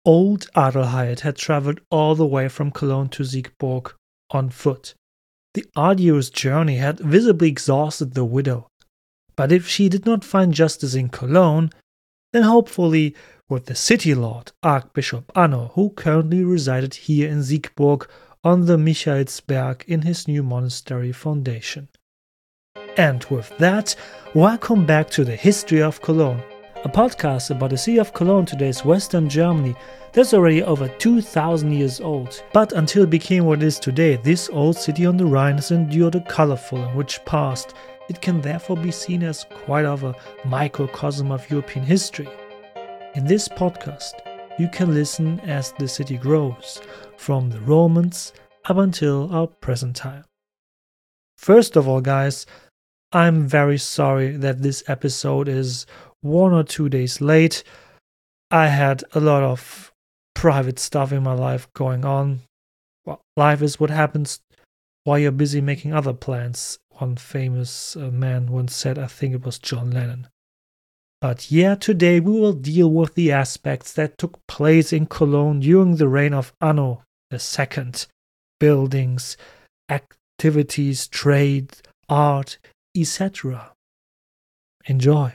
Old Adelheid had travelled all the way from Cologne to Siegburg on foot. The arduous journey had visibly exhausted the widow, but if she did not find justice in Cologne, then hopefully with the city lord, Archbishop Anno, who currently resided here in Siegburg on the Michaelsberg in his new monastery foundation. And with that, welcome back to the History of Cologne, a podcast about the city of Cologne, today's Western Germany, that's already over 2,000 years old. But until it became what it is today, this old city on the Rhine has endured a colorful and rich past. It can therefore be seen as quite of a microcosm of European history. In this podcast, you can listen as the city grows, from the Romans up until our present time. First of all, guys, I'm very sorry that this episode is 1 or 2 days late. I had a lot of private stuff in my life going on. Well, life is what happens while you're busy making other plans. One famous man once said, I think it was John Lennon. But yeah, today we will deal with the aspects that took place in Cologne during the reign of Anno II. Buildings, activities, trade, art, etc. Enjoy.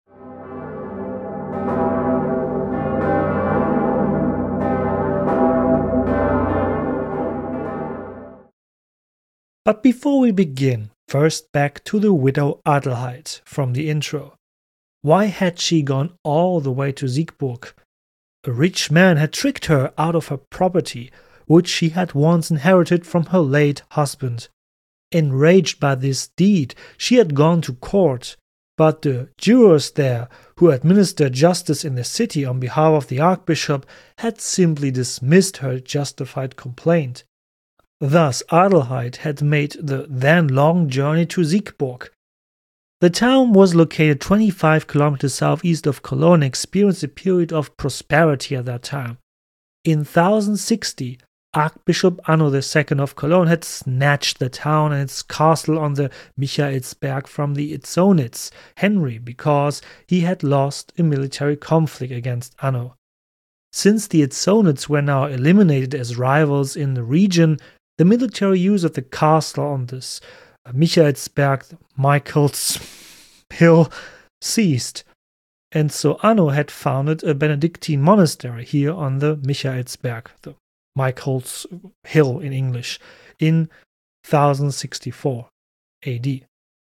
But before we begin, first back to the widow Adelheid from the intro. Why had she gone all the way to Siegburg? A rich man had tricked her out of her property, which she had once inherited from her late husband. Enraged by this deed, she had gone to court, but the jurors there, who administered justice in the city on behalf of the archbishop, had simply dismissed her justified complaint. Thus Adelheid had made the then long journey to Siegburg. The town was located 25 kilometers southeast of Cologne and experienced a period of prosperity at that time. In 1060, Archbishop Anno II of Cologne had snatched the town and its castle on the Michaelsberg from the Itzonids, Henry, because he had lost a military conflict against Anno. Since the Itzonids were now eliminated as rivals in the region, the military use of the castle on this Michaelsberg, Michael's Hill, ceased, and so Anno had founded a Benedictine monastery here on the Michaelsberg, the Michael's Hill in English, in 1064 AD.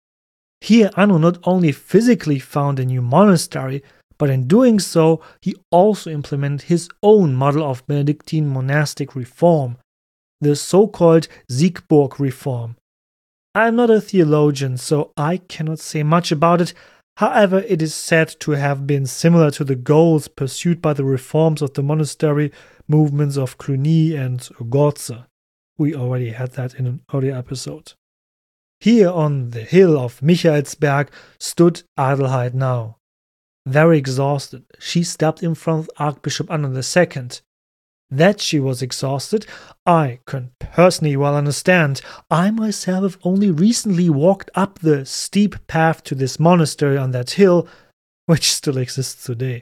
Here Anno not only physically found a new monastery, but in doing so he also implemented his own model of Benedictine monastic reform, the so-called Siegburg reform. I am not a theologian, so I cannot say much about it. However, it is said to have been similar to the goals pursued by the reforms of the monastery movements of Cluny and Gorze. We already had that in an earlier episode. Here on the hill of Michaelsberg stood Adelheid now. Very exhausted, she stepped in front of Archbishop Anno II. That she was exhausted, I can personally well understand. I myself have only recently walked up the steep path to this monastery on that hill, which still exists today.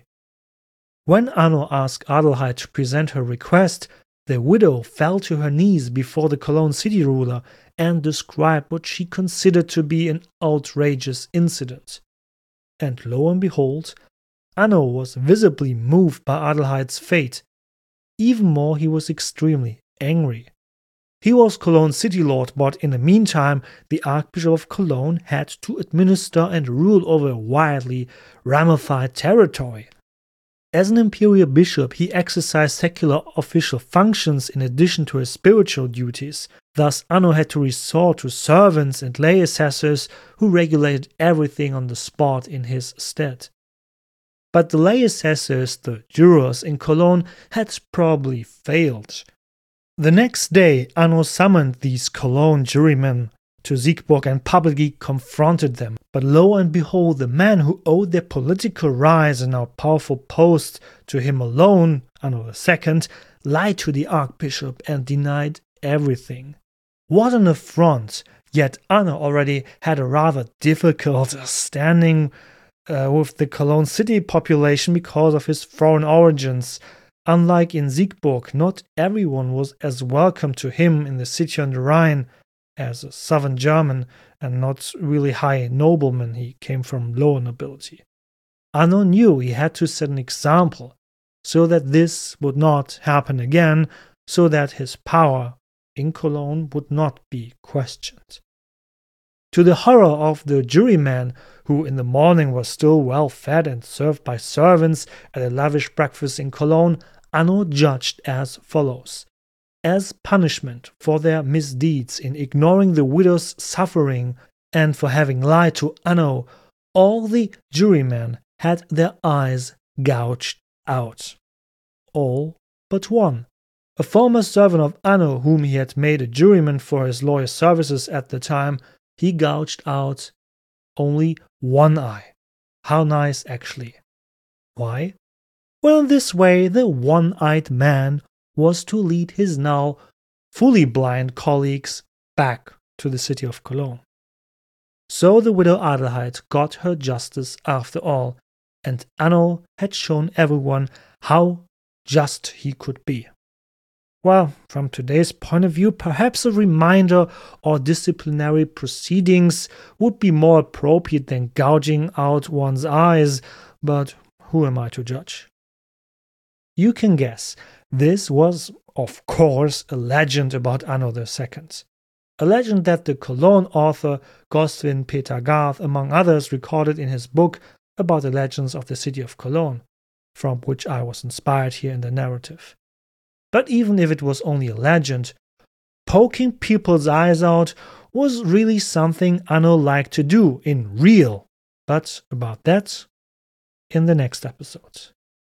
When Anno asked Adelheid to present her request, the widow fell to her knees before the Cologne city ruler and described what she considered to be an outrageous incident. And lo and behold, Anno was visibly moved by Adelheid's fate. Even more, he was extremely angry. He was Cologne's city lord, but in the meantime, the Archbishop of Cologne had to administer and rule over a widely ramified territory. As an imperial bishop, he exercised secular official functions in addition to his spiritual duties. Thus, Anno had to resort to servants and lay assessors who regulated everything on the spot in his stead. But the lay assessors, the jurors in Cologne, had probably failed. The next day, Anno summoned these Cologne jurymen to Siegburg and publicly confronted them. But lo and behold, the man who owed their political rise and now powerful post to him alone, Anno II, lied to the archbishop and denied everything. What an affront! Yet Anno already had a rather difficult standing with the Cologne city population because of his foreign origins. Unlike in Siegburg, not everyone was as welcome to him in the city on the Rhine as a southern German and not really high nobleman. He came from lower nobility. Anno knew he had to set an example so that this would not happen again, so that his power in Cologne would not be questioned. To the horror of the juryman, who in the morning was still well fed and served by servants at a lavish breakfast in Cologne, Anno judged as follows. As punishment for their misdeeds in ignoring the widow's suffering and for having lied to Anno, all the jurymen had their eyes gouged out. All but one. A former servant of Anno, whom he had made a juryman for his lawyer's services at the time, he gouged out only one eye. How nice, actually. Why? Well, in this way, the one-eyed man was to lead his now fully blind colleagues back to the city of Cologne. So the widow Adelheid got her justice after all, and Anno had shown everyone how just he could be. Well, from today's point of view, perhaps a reminder or disciplinary proceedings would be more appropriate than gouging out one's eyes, but who am I to judge? You can guess, this was, of course, a legend about Anno II. A legend that the Cologne author Goswin Peter Garth, among others, recorded in his book about the legends of the city of Cologne, from which I was inspired here in the narrative. But even if it was only a legend, poking people's eyes out was really something Anno liked to do in real. But about that in the next episode.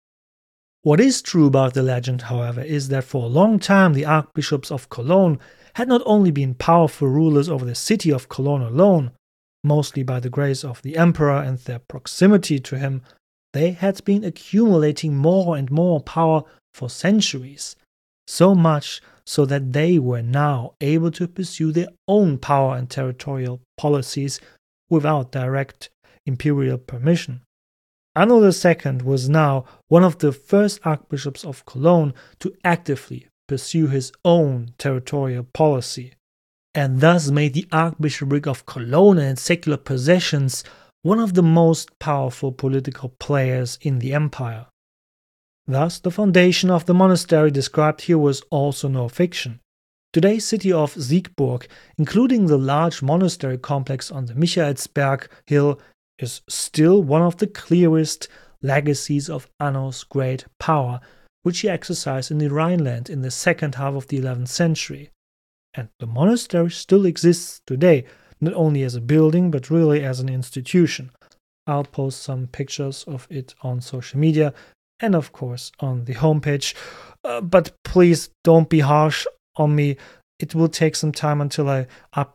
What is true about the legend, however, is that for a long time the archbishops of Cologne had not only been powerful rulers over the city of Cologne alone, mostly by the grace of the emperor and their proximity to him, they had been accumulating more and more power for centuries. So much so that they were now able to pursue their own power and territorial policies without direct imperial permission. Anno II was now one of the first archbishops of Cologne to actively pursue his own territorial policy, and thus made the Archbishopric of Cologne and its secular possessions one of the most powerful political players in the empire. Thus, the foundation of the monastery described here was also no fiction. Today's city of Siegburg, including the large monastery complex on the Michaelsberg hill, is still one of the clearest legacies of Anno's great power, which he exercised in the Rhineland in the second half of the 11th century. And the monastery still exists today, not only as a building, but really as an institution. I'll post some pictures of it on social media and of course on the homepage. But please don't be harsh on me. It will take some time until I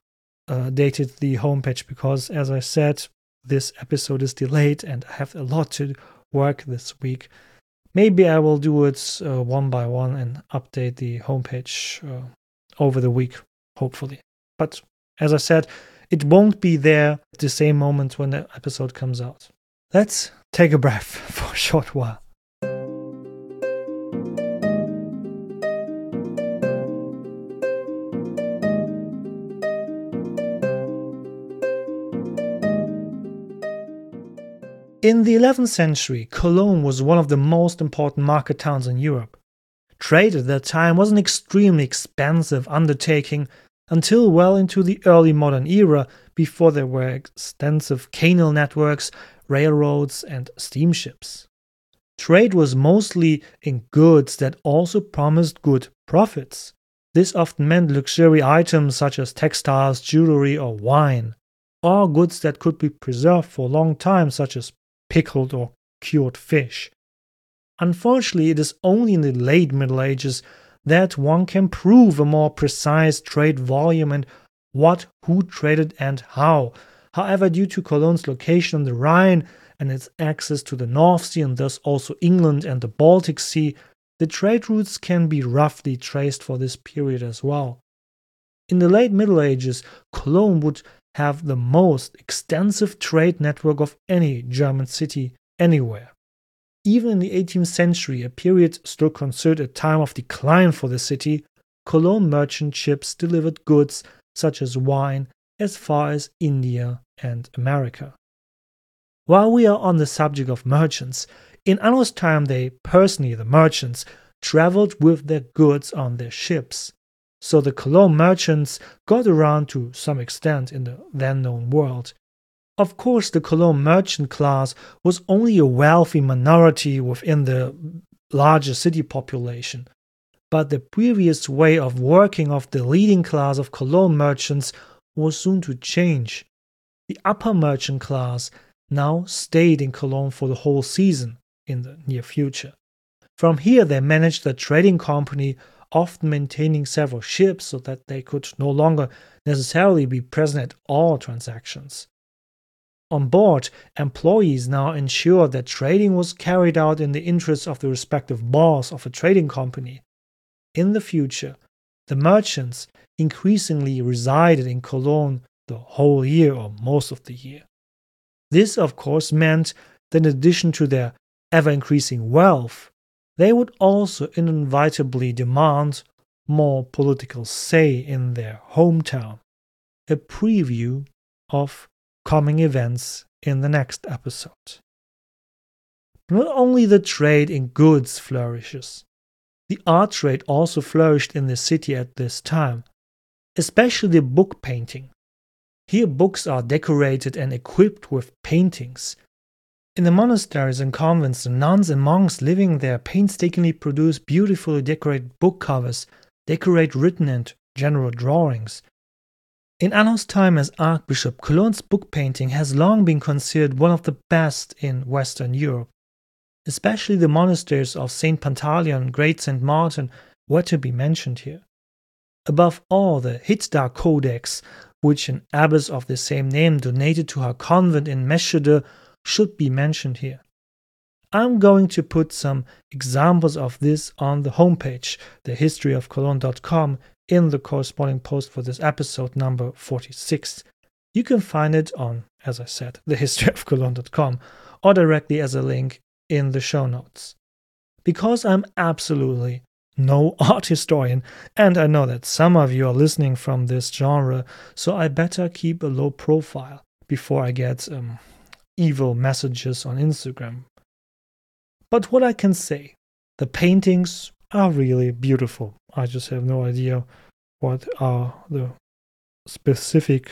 updated the homepage because, as I said, this episode is delayed and I have a lot to work this week. Maybe I will do it one by one and update the homepage over the week, hopefully. But as I said, it won't be there at the same moment when the episode comes out. Let's take a breath for a short while. In the 11th century, Cologne was one of the most important market towns in Europe. Trade at that time was an extremely expensive undertaking until well into the early modern era, before there were extensive canal networks, railroads, and steamships. Trade was mostly in goods that also promised good profits. This often meant luxury items such as textiles, jewelry, or wine, or goods that could be preserved for a long time, such as pickled or cured fish. Unfortunately, it is only in the late Middle Ages that one can prove a more precise trade volume and who traded and how. However, due to Cologne's location on the Rhine and its access to the North Sea and thus also England and the Baltic Sea, the trade routes can be roughly traced for this period as well. In the late Middle Ages, Cologne would have the most extensive trade network of any German city anywhere. Even in the 18th century, a period still considered a time of decline for the city, Cologne merchant ships delivered goods such as wine as far as India and America. While we are on the subject of merchants, in Anno's time they personally, the merchants, traveled with their goods on their ships. So the Cologne merchants got around to some extent in the then known world. Of course, the Cologne merchant class was only a wealthy minority within the larger city population, but the previous way of working of the leading class of Cologne merchants was soon to change. The upper merchant class now stayed in Cologne for the whole season in the near future. From here they managed a trading company, often maintaining several ships so that they could no longer necessarily be present at all transactions. On board, employees now ensured that trading was carried out in the interests of the respective boss of a trading company. In the future, the merchants increasingly resided in Cologne the whole year or most of the year. This, of course, meant that in addition to their ever-increasing wealth, they would also inevitably demand more political say in their hometown. A preview of coming events in the next episode. Not only the trade in goods flourishes, the art trade also flourished in the city at this time, especially book painting. Here books are decorated and equipped with paintings. In the monasteries and convents, the nuns and monks living there painstakingly produce beautifully decorated book covers, decorate written and general drawings. In Anno's time as Archbishop, Cologne's book painting has long been considered one of the best in Western Europe. Especially the monasteries of St. Pantaleon and Great St. Martin were to be mentioned here. Above all, the Hithdar Codex, which an abbess of the same name donated to her convent in Meschede, should be mentioned here. I'm going to put some examples of this on the homepage, thehistoryofcologne.com, in the corresponding post for this episode number 46. You can find it on, as I said, thehistoryofcologne.com, or directly as a link in the show notes. Because I'm absolutely no art historian, and I know that some of you are listening from this genre, so I better keep a low profile before I get evil messages on Instagram. But what I can say, the paintings are really beautiful. I just have no idea what are the specific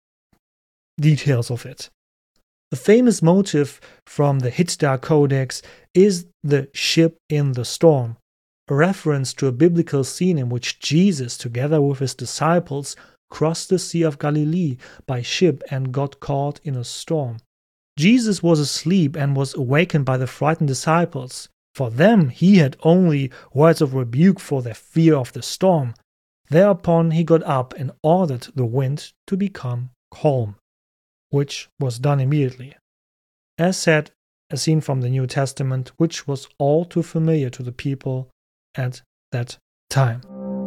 details of it. The famous motif from the Hithdar Codex is the ship in the storm, a reference to a biblical scene in which Jesus, together with his disciples, crossed the Sea of Galilee by ship and got caught in a storm. Jesus was asleep and was awakened by the frightened disciples. For them, he had only words of rebuke for their fear of the storm. Thereupon he got up and ordered the wind to become calm, which was done immediately. As said, a scene from the New Testament, which was all too familiar to the people at that time.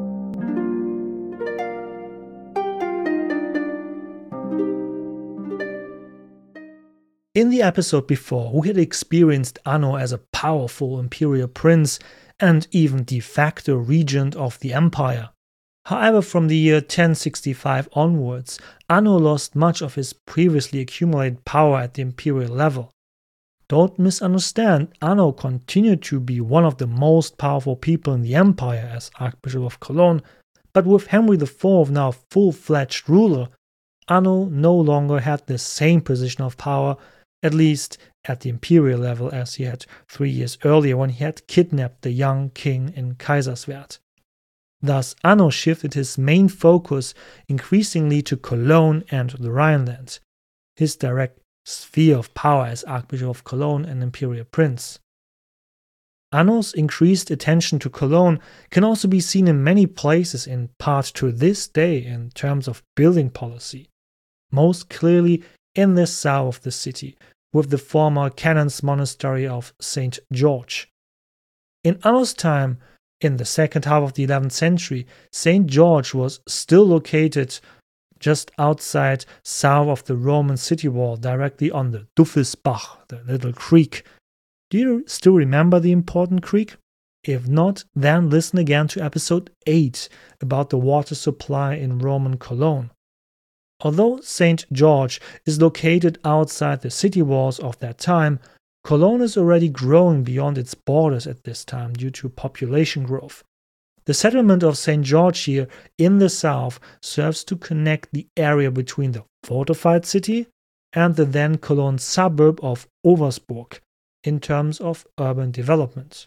In the episode before, we had experienced Anno as a powerful imperial prince and even de facto regent of the empire. However, from the year 1065 onwards, Anno lost much of his previously accumulated power at the imperial level. Don't misunderstand, Anno continued to be one of the most powerful people in the empire as Archbishop of Cologne, but with Henry IV now full-fledged ruler, Anno no longer had the same position of power, at least at the imperial level, as he had 3 years earlier when he had kidnapped the young king in Kaiserswerth. Thus, Anno shifted his main focus increasingly to Cologne and the Rhineland, his direct sphere of power as Archbishop of Cologne and Imperial Prince. Anno's increased attention to Cologne can also be seen in many places, in part to this day, in terms of building policy. Most clearly in the south of the city, with the former canons' monastery of St. George. In Anno's time, in the second half of the 11th century, St. George was still located just outside south of the Roman city wall, directly on the Duffesbach, the little creek. Do you still remember the important creek? If not, then listen again to episode 8 about the water supply in Roman Cologne. Although St. George is located outside the city walls of that time, Cologne is already growing beyond its borders at this time due to population growth. The settlement of St. George here in the south serves to connect the area between the fortified city and the then Cologne suburb of Oversburg in terms of urban development.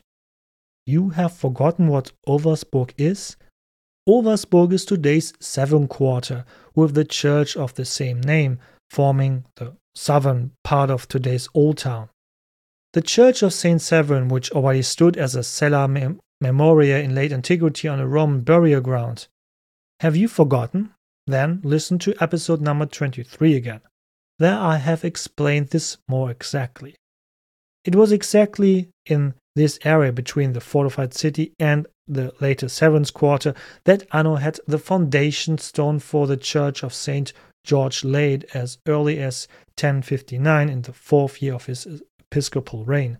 You have forgotten what Oversburg is? Oversburg is today's Severn Quarter, with the church of the same name forming the southern part of today's Old Town. The church of St. Severin, which already stood as a cella memoria in late antiquity on a Roman burial ground. Have you forgotten? Then listen to episode number 23 again. There I have explained this more exactly. It was exactly in this area between the fortified city and the later Severn's Quarter that Anno had the foundation stone for the church of St. George laid as early as 1059 in the 4th year of his episcopal reign.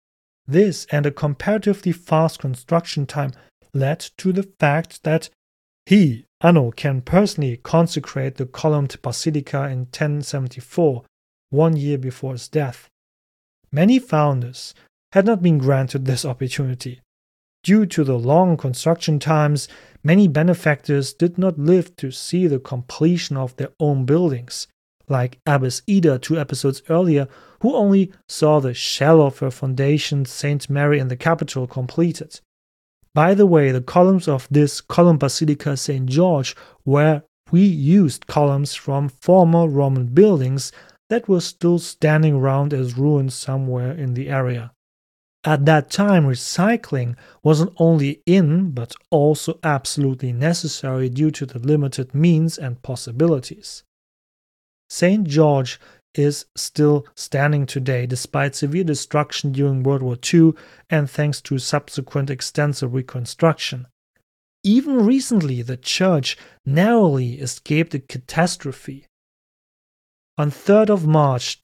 This and a comparatively fast construction time led to the fact that he, Anno, can personally consecrate the columned basilica in 1074, 1 year before his death. Many founders had not been granted this opportunity. Due to the long construction times, many benefactors did not live to see the completion of their own buildings, like Abbess Ida 2 episodes earlier, who only saw the shell of her foundation, St. Mary in the Capitol, completed. By the way, the columns of this column basilica St. George were reused columns from former Roman buildings that were still standing around as ruins somewhere in the area. At that time, recycling wasn't only in, but also absolutely necessary due to the limited means and possibilities. St. George is still standing today despite severe destruction during World War II and thanks to subsequent extensive reconstruction. Even recently, the church narrowly escaped a catastrophe. On 3rd of March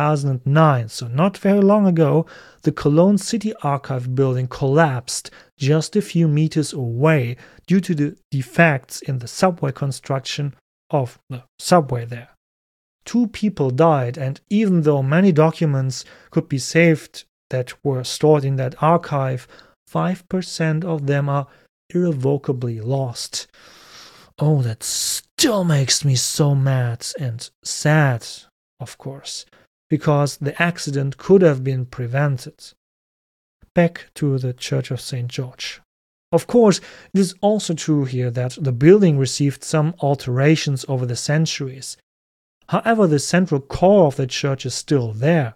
2009, so not very long ago, the Cologne City Archive building collapsed just a few meters away due to the defects in the subway construction of the subway there. 2 people died, and even though many documents could be saved that were stored in that archive, 5% of them are irrevocably lost. Oh, that still makes me so mad and sad, of course, because the accident could have been prevented. Back to the Church of St. George. Of course, it is also true here that the building received some alterations over the centuries. However, the central core of the church is still there.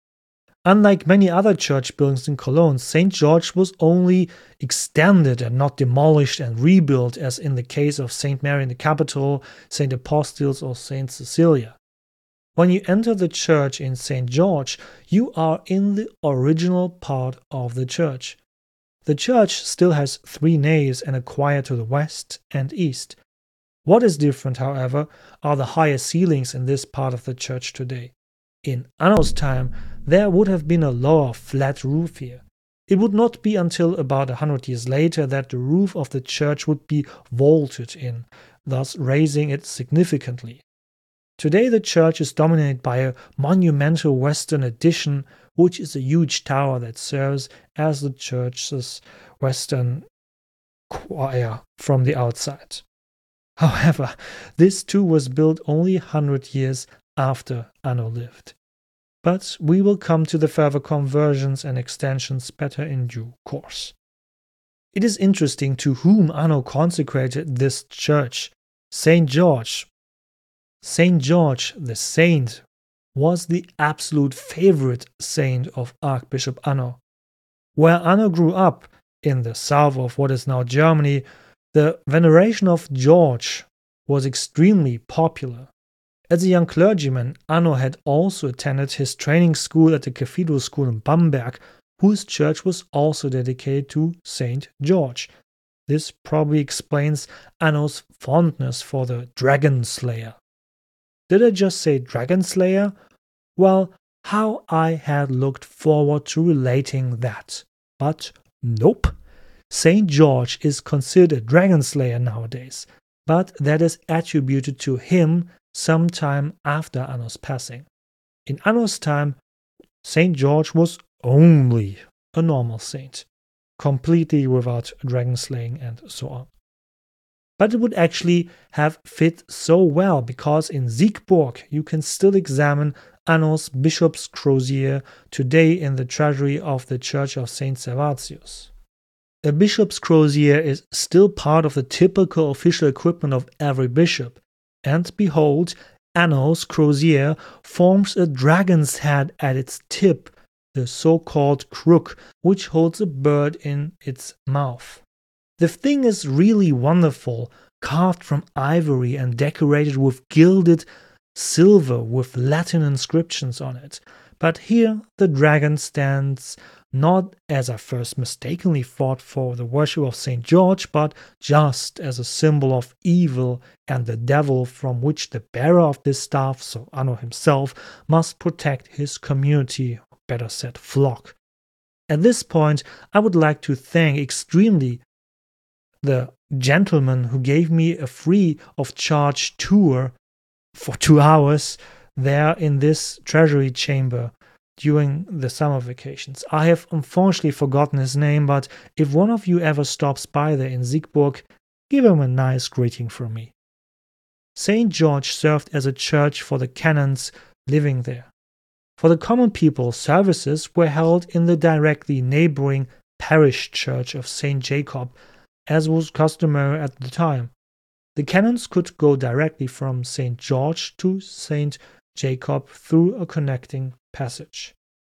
Unlike many other church buildings in Cologne, St. George was only extended and not demolished and rebuilt as in the case of St. Mary in the Capitol, St. Apostles or St. Cecilia. When you enter the church in St. George, you are in the original part of the church. The church still has 3 naves and a choir to the west and east. What is different, however, are the higher ceilings in this part of the church today. In Anno's time, there would have been a lower, flat roof here. It would not be until about 100 years later that the roof of the church would be vaulted in, thus raising it significantly. Today the church is dominated by a monumental western addition, which is a huge tower that serves as the church's western choir from the outside. However, this too was built only 100 years after Anno lived. But we will come to the further conversions and extensions better in due course. It is interesting to whom Anno consecrated this church. St. George. St. George, the saint, was the absolute favorite saint of Archbishop Anno. Where Anno grew up, in the south of what is now Germany, the veneration of George was extremely popular. As a young clergyman, Anno had also attended his training school at the Cathedral School in Bamberg, whose church was also dedicated to St. George. This probably explains Anno's fondness for the Dragon Slayer. Did I just say Dragon Slayer? Well, How I had looked forward to relating that. But nope. St. George is considered a dragon slayer nowadays, but that is attributed to him sometime after Anno's passing. In Anno's time, St. George was only a normal saint, completely without dragon slaying and so on. But it would actually have fit so well because in Siegburg you can still examine Anno's bishop's crozier today in the treasury of the Church of St. Servatius. A bishop's crozier is still part of the typical official equipment of every bishop, and behold, Anno's crozier forms a dragon's head at its tip, the so-called crook, which holds a bird in its mouth. The thing is really wonderful, carved from ivory and decorated with gilded silver with Latin inscriptions on it. But here the dragon stands not as I first mistakenly thought for the worship of St. George, but just as a symbol of evil and the devil from which the bearer of this staff, so Anno himself, must protect his community, or better said, flock. At this point, I would like to thank extremely the gentleman who gave me a free of charge tour for 2 hours there in this treasury chamber during the summer vacations. I have unfortunately forgotten his name, but if one of you ever stops by there in Siegburg, give him a nice greeting from me. St. George served as a church for the canons living there. For the common people, services were held in the directly neighboring parish church of St. Jacob, as was customary at the time. The canons could go directly from St. George to St. Jacob through a connecting passage.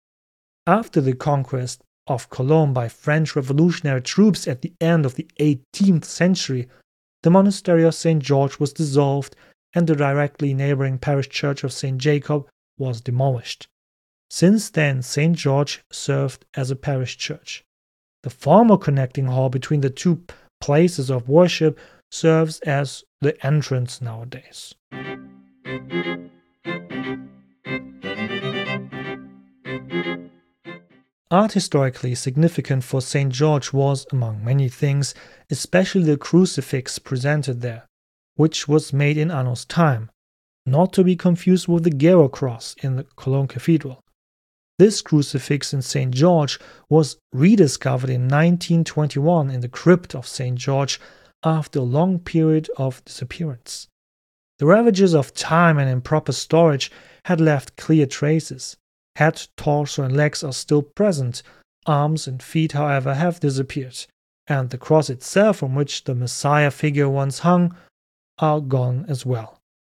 After the conquest of Cologne by French revolutionary troops at the end of the 18th century, the monastery of St. George was dissolved and the directly neighboring parish church of St. Jacob was demolished. Since then, St. George served as a parish church. The former connecting hall between the two places of worship serves as the entrance nowadays. Art historically significant for St. George was, among many things, especially the crucifix presented there, which was made in Anno's time, not to be confused with the Gero cross in the Cologne Cathedral. This crucifix in St. George was rediscovered in 1921 in the crypt of St. George after a long period of disappearance. The ravages of time and improper storage had left clear traces. Head, torso and legs are still present. Arms and feet, however, have disappeared, and the cross itself from which the Messiah figure once hung are gone as well.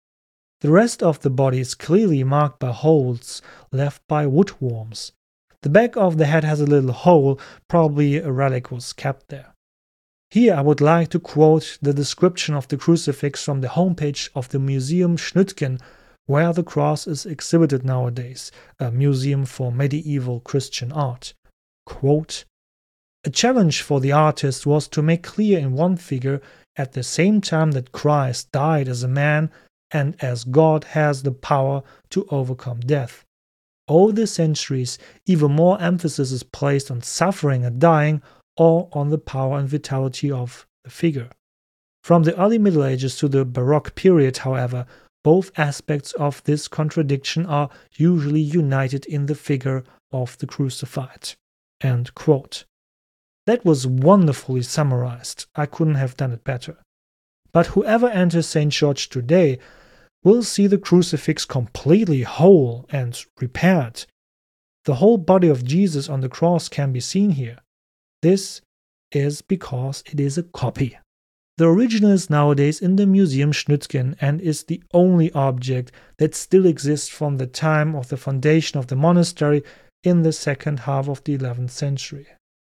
The rest of the body is clearly marked by holes left by woodworms. The back of the head has a little hole, probably a relic was kept there. Here I would like to quote the description of the crucifix from the homepage of the Museum Schnütgen, where the cross is exhibited nowadays, a museum for medieval Christian art. Quote, "A challenge for the artist was to make clear in one figure at the same time that Christ died as a man and as God has the power to overcome death. Over the centuries, even more emphasis is placed on suffering and dying or on the power and vitality of the figure. From the early Middle Ages to the Baroque period, however, both aspects of this contradiction are usually united in the figure of the crucified." End quote. That was wonderfully summarized. I couldn't have done it better. But whoever enters St. George today will see the crucifix completely whole and repaired. The whole body of Jesus on the cross can be seen here. This is because it is a copy. The original is nowadays in the Museum Schnütgen and is the only object that still exists from the time of the foundation of the monastery in the second half of the 11th century.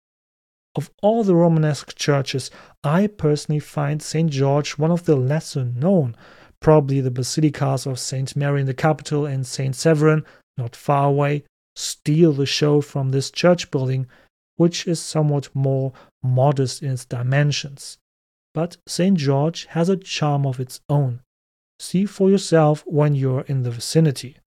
Of all the Romanesque churches, I personally find St. George one of the lesser known. Probably the basilicas of St. Mary in the capital and St. Severin, not far away, steal the show from this church building, which is somewhat more modest in its dimensions. But St. George has a charm of its own. See for yourself when you're in the vicinity.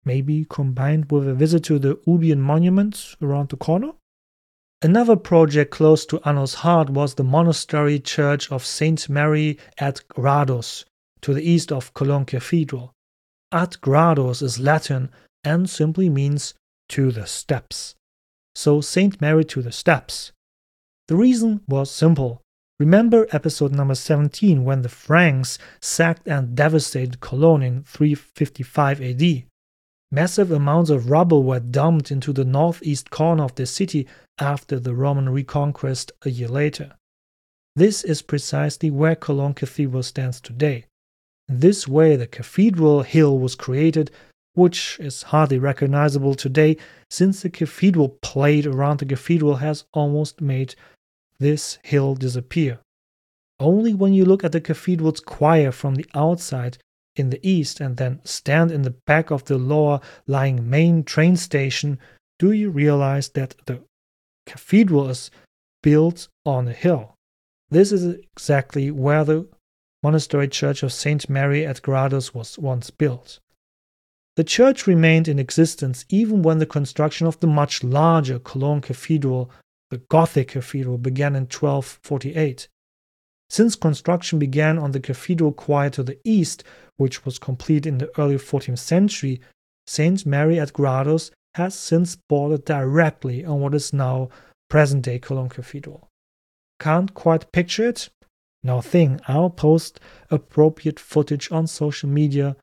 maybe combined with a visit to the Ubian monument around the corner? Another project close to Anno's heart was the monastery church of St. Mary ad Gradus, to the east of Cologne Cathedral. Ad Gradus is Latin and simply means to the steps. So St. Mary to the steps. The reason was simple. Remember episode number 17 when the Franks sacked and devastated Cologne in 355 AD. Massive amounts of rubble were dumped into the northeast corner of the city after the Roman reconquest a year later. This is precisely where Cologne Cathedral stands today. In this way, the cathedral hill was created, which is hardly recognizable today since the cathedral plate around the cathedral has almost made this hill disappear. Only when you look at the cathedral's choir from the outside in the east and then stand in the back of the lower-lying main train station do you realize that the cathedral is built on a hill. This is exactly where the monastery church of St. Mary ad Gradus was once built. The church remained in existence even when the construction of the much larger Cologne Cathedral, the Gothic Cathedral, began in 1248. Since construction began on the cathedral choir to the east, which was complete in the early 14th century, St. Mary ad Gradus has since bordered directly on what is now present-day Cologne Cathedral. Can't quite picture it? No thing, I'll post appropriate footage on social media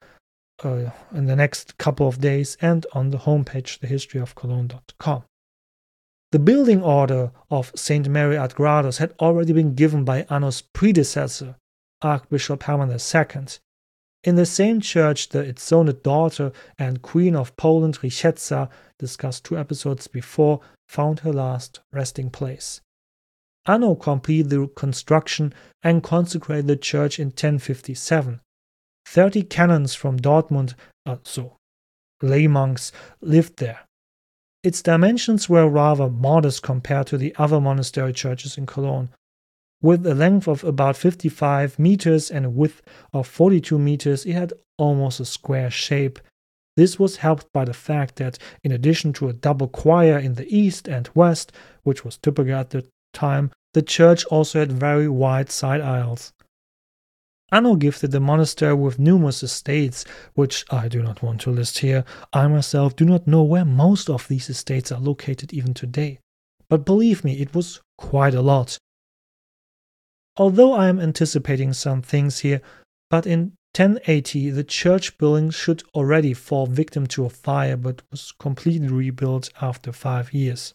in the next couple of days and on the homepage thehistoryofcologne.com. The building order of St. Mary ad Gradus had already been given by Anno's predecessor, Archbishop Hermann II. In the same church, the Itzonid daughter and Queen of Poland, Richeza, discussed 2 episodes before, found her last resting place. Anno completed the construction and consecrated the church in 1057. 30 canons from Dortmund, lay monks, lived there. Its dimensions were rather modest compared to the other monastery churches in Cologne. With a length of about 55 meters and a width of 42 meters, it had almost a square shape. This was helped by the fact that, in addition to a double choir in the east and west, which was typical at the time, the church also had very wide side aisles. Anno gifted the monastery with numerous estates, which I do not want to list here. I myself do not know where most of these estates are located even today. But believe me, it was quite a lot. Although I am anticipating some things here, but in 1080 the church building should already fall victim to a fire but was completely rebuilt after 5 years.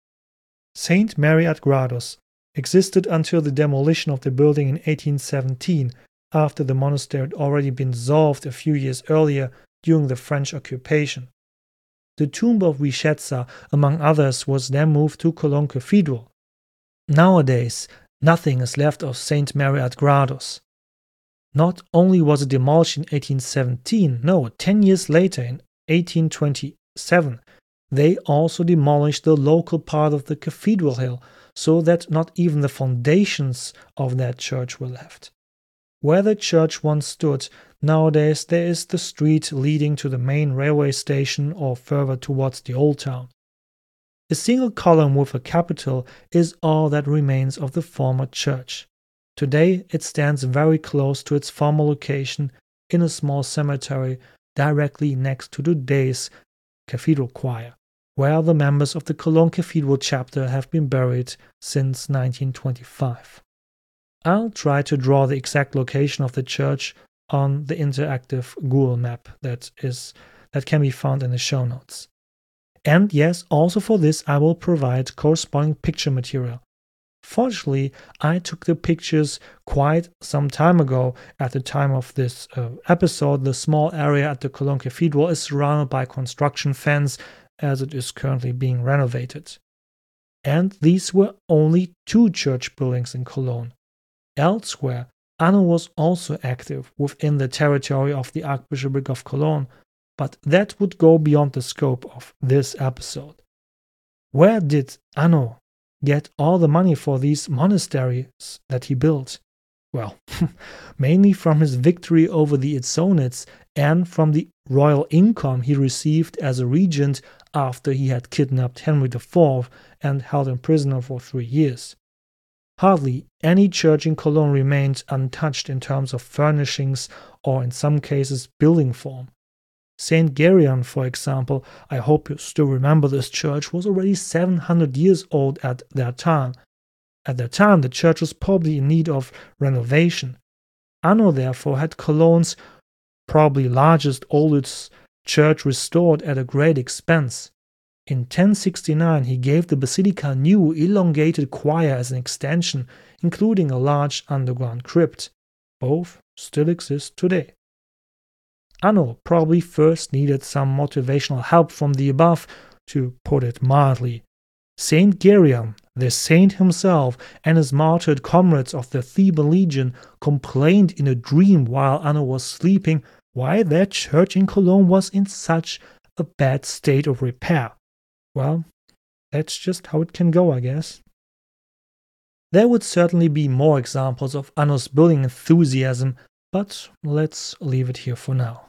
St. Mary ad Gradus existed until the demolition of the building in 1817, after the monastery had already been dissolved a few years earlier during the French occupation. The tomb of Richeza, among others, was then moved to Cologne Cathedral. Nowadays, nothing is left of St. Mary ad Gradus. Not only was it demolished in 1817, no, 10 years later, in 1827, they also demolished the local part of the cathedral hill, so that not even the foundations of that church were left. Where the church once stood, nowadays there is the street leading to the main railway station or further towards the old town. A single column with a capital is all that remains of the former church. Today it stands very close to its former location in a small cemetery directly next to today's cathedral choir, where the members of the Cologne Cathedral chapter have been buried since 1925. I'll try to draw the exact location of the church on the interactive Google map that can be found in the show notes. And yes, also for this I will provide corresponding picture material. Fortunately, I took the pictures quite some time ago. At the time of this episode, the small area at the Cologne Cathedral is surrounded by construction fence as it is currently being renovated. And these were only 2 church buildings in Cologne. Elsewhere, Anno was also active within the territory of the Archbishopric of Cologne, but that would go beyond the scope of this episode. Where did Anno get all the money for these monasteries that he built? Well, mainly from his victory over the Itzonids and from the royal income he received as a regent after he had kidnapped Henry IV and held him prisoner for 3 years. Hardly any church in Cologne remained untouched in terms of furnishings or, in some cases, building form. St. Gerion, for example, I hope you still remember this church, was already 700 years old at that time. At that time, the church was probably in need of renovation. Anno, therefore, had Cologne's probably largest, oldest church restored at a great expense. In 1069, he gave the basilica a new, elongated choir as an extension, including a large underground crypt. Both still exist today. Anno probably first needed some motivational help from the above, to put it mildly. Saint Gerion, the saint himself, and his martyred comrades of the Theban Legion complained in a dream while Anno was sleeping why their church in Cologne was in such a bad state of repair. Well, that's just how it can go, I guess. There would certainly be more examples of Anno's building enthusiasm, but let's leave it here for now.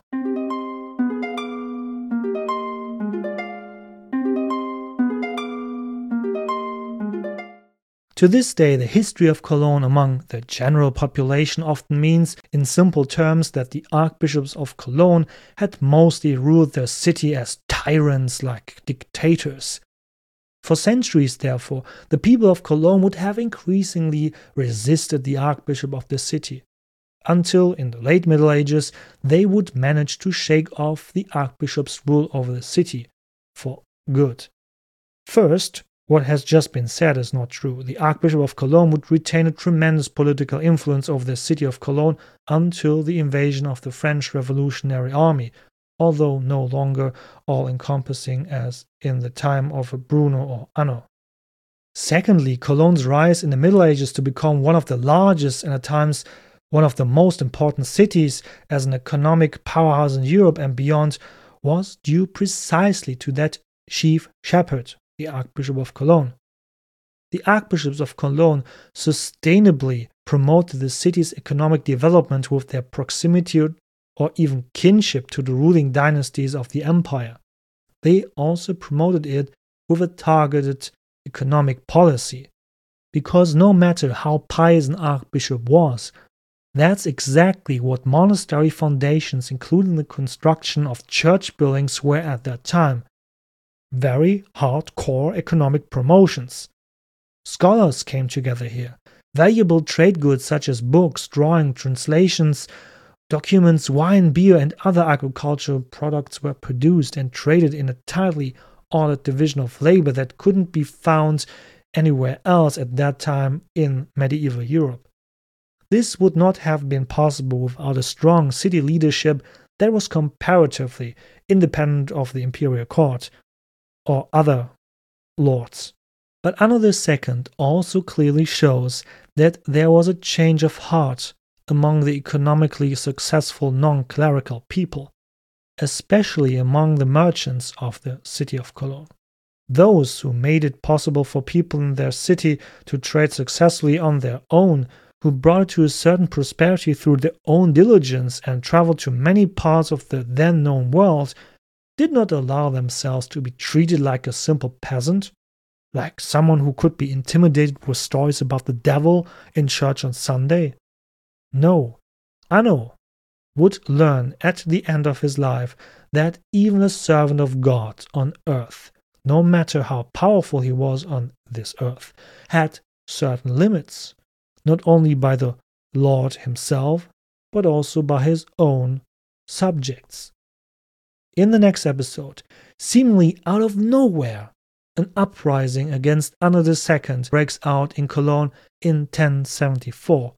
To this day, the history of Cologne among the general population often means, in simple terms, that the archbishops of Cologne had mostly ruled their city as tyrants like dictators. For centuries, therefore, the people of Cologne would have increasingly resisted the archbishop of the city, until in the late Middle Ages they would manage to shake off the archbishop's rule over the city for good. First, what has just been said is not true. The Archbishop of Cologne would retain a tremendous political influence over the city of Cologne until the invasion of the French Revolutionary Army, although no longer all-encompassing as in the time of Bruno or Anno. Secondly, Cologne's rise in the Middle Ages to become one of the largest and at times one of the most important cities as an economic powerhouse in Europe and beyond was due precisely to that chief shepherd, the Archbishop of Cologne. The archbishops of Cologne sustainably promoted the city's economic development with their proximity or even kinship to the ruling dynasties of the empire. They also promoted it with a targeted economic policy, because no matter how pious an archbishop was, that's exactly what monastery foundations, including the construction of church buildings, were at that time. Very hardcore economic promotions. Scholars came together here. Valuable trade goods such as books, drawing, translations, documents, wine, beer, and other agricultural products were produced and traded in a tightly ordered division of labor that couldn't be found anywhere else at that time in medieval Europe. This would not have been possible without a strong city leadership that was comparatively independent of the imperial court or other lords. But Anno II also clearly shows that there was a change of heart among the economically successful non-clerical people, especially among the merchants of the city of Cologne. Those who made it possible for people in their city to trade successfully on their own, who brought it to a certain prosperity through their own diligence and traveled to many parts of the then known world, did not allow themselves to be treated like a simple peasant, like someone who could be intimidated with stories about the devil in church on Sunday. No, Anno would learn at the end of his life that even a servant of God on earth, no matter how powerful he was on this earth, had certain limits, not only by the Lord himself, but also by his own subjects. In the next episode, seemingly out of nowhere, an uprising against Anno II breaks out in Cologne in 1074.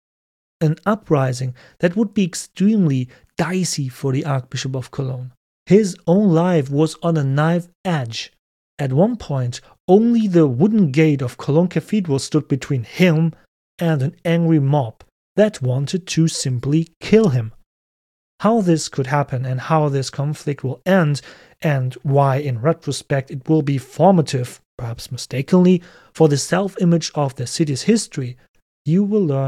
An uprising that would be extremely dicey for the Archbishop of Cologne. His own life was on a knife edge. At one point, only the wooden gate of Cologne Cathedral stood between him and an angry mob that wanted to simply kill him. How this could happen and how this conflict will end, and why in retrospect it will be formative, perhaps mistakenly, for the self-image of the city's history, you will learn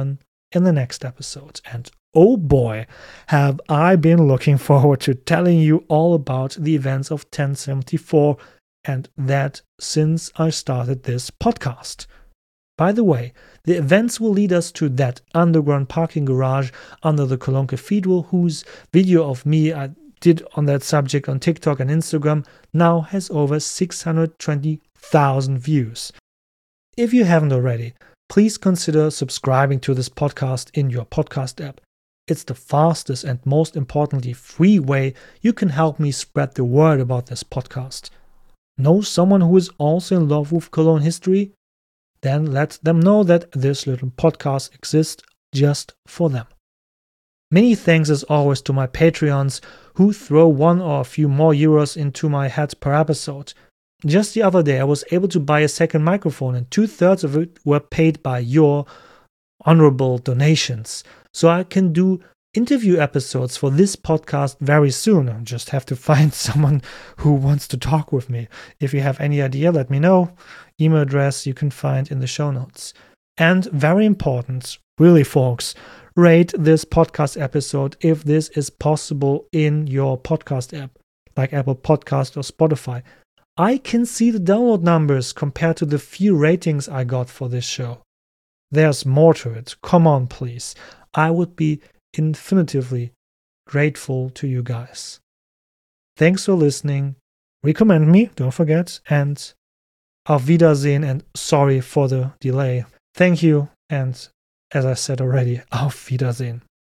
in the next episode. And oh boy, have I been looking forward to telling you all about the events of 1074, and that since I started this podcast. By the way, the events will lead us to that underground parking garage under the Cologne Cathedral, whose video of me I did on that subject on TikTok and Instagram now has over 620,000 views. If you haven't already, please consider subscribing to this podcast in your podcast app. It's the fastest and most importantly free way you can help me spread the word about this podcast. Know someone who is also in love with Cologne history? Then let them know that this little podcast exists just for them. Many thanks as always to my Patreons who throw one or a few more euros into my head per episode. Just the other day I was able to buy a second microphone and 2/3 of it were paid by your honorable donations. So I can do interview episodes for this podcast very soon. I just have to find someone who wants to talk with me. If you have any idea, let me know. Email address you can find in the show notes. And very important, really folks, rate this podcast episode if this is possible in your podcast app, like Apple Podcast or Spotify. I can see the download numbers compared to the few ratings I got for this show. There's more to it. Come on, please. I would be infinitively grateful to you guys. Thanks for listening. Recommend me, don't forget, and auf Wiedersehen, and sorry for the delay. Thank you, and as I said already, auf Wiedersehen.